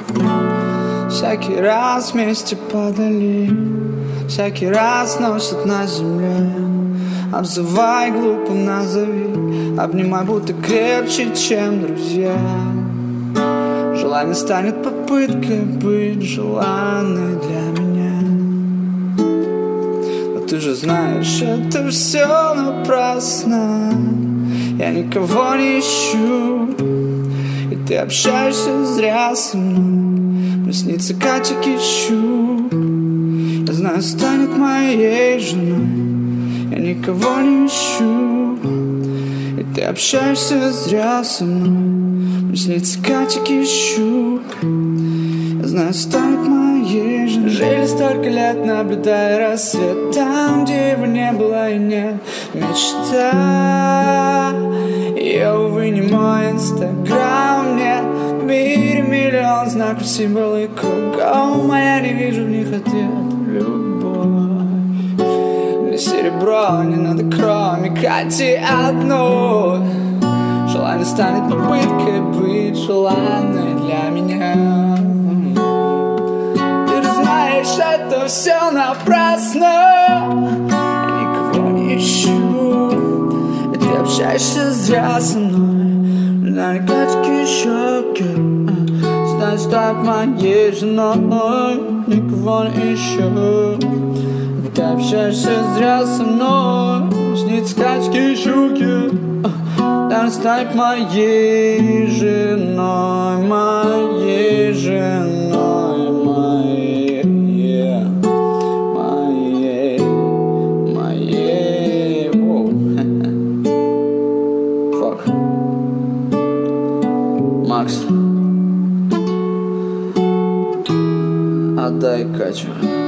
Всякий раз вместе падали, всякий раз носят на земле. Обзывай глупым, назови, обнимай, будто крепче, чем друзья. Желание станет попыткой быть желанной для меня. Но ты же знаешь, это все напрасно. Я никого не ищу, и ты общаешься зря со мной. Мне снится Катя Кищук, я знаю, станет моей женой. Я никого не ищу, и ты общаешься зря со мной. Мне снится Катя Кищук, я знаю, станет моей женой. Жили столько лет, наблюдая рассвет там, где его не было и нет. Мечта, я, увы, не мой инстаграм, нет. В мире миллион знаков, символы кругом, а я не вижу в них ответ. Любовь или серебро, не надо кроме Кати одной. Желание станет попыткой быть желанной для меня. Ты знаешь, это все напрасно. Я никого не ищу, и ты общаешься зря со мной. На Катьке щеки станет моей женой. Никого не ищу, и ты общаешься зря со мной. Снится Катьке щуки, станет моей женой, моей женой, моей, моей. Фак. Макс, отдай Катю.